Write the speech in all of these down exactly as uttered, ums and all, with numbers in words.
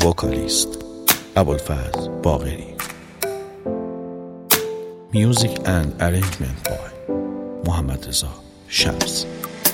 وکالیست ابوالفضل باقری. Music and arrangement by محمد رضا شمس.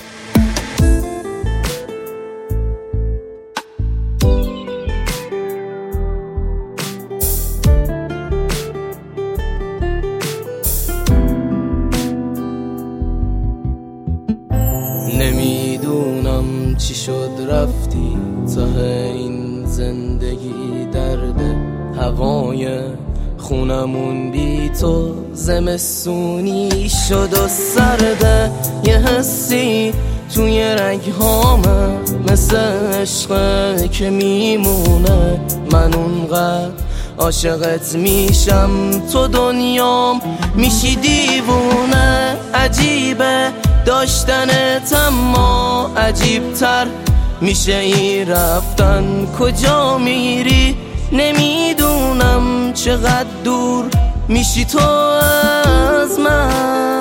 نمیدونم چی شد رفتی، ته این زندگی درده، هوای خونمون بی تو زمستونی شد و سرده. یه حسی توی رگ‌هامه مثل عشقه که میمونه، من اونقدر عاشقت میشم تو دنیام میشی دیوونه. عجیبه داشتنت اما عجیبتر میشه این رفتن، کجا میری نمیدونم چقدر دور میشی تو از من.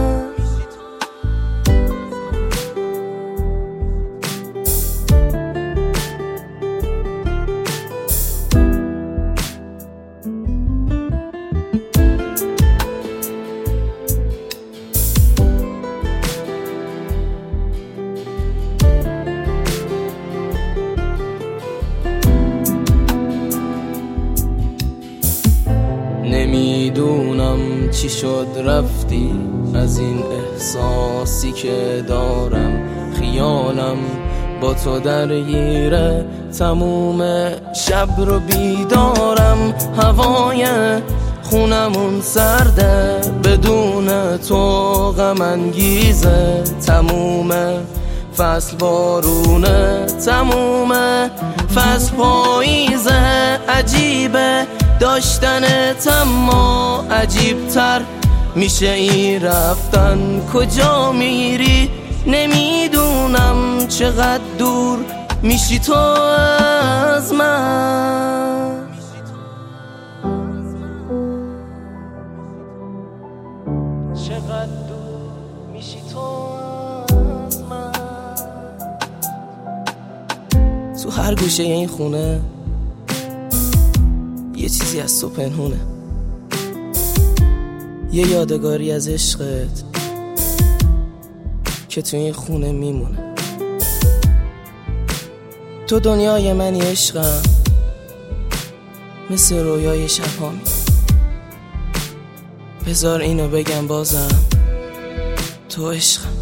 نمیدونم چی شد رفتی، از این احساسی که دارم خیالم با تو درگیره، تموم شب رو بیدارم. هوای خونمون سرده بدون تو غم انگیزه، تموم فصل بارونه تموم فصل پاییزه. عجیبه داشتنت اما عجیبتر میشه این رفتن، کجا میری نمیدونم چقدر دور میشی تو از من. چقدر دور میشی تو از من. تو هر گوشه این خونه یه چیزی از تو پنهونه، یه یادگاری از عشقت که تو این خونه میمونه. تو دنیای منی عشقم، مثل رویای شب‌هامی. بذار اینو بگم بازم، تو عشقم.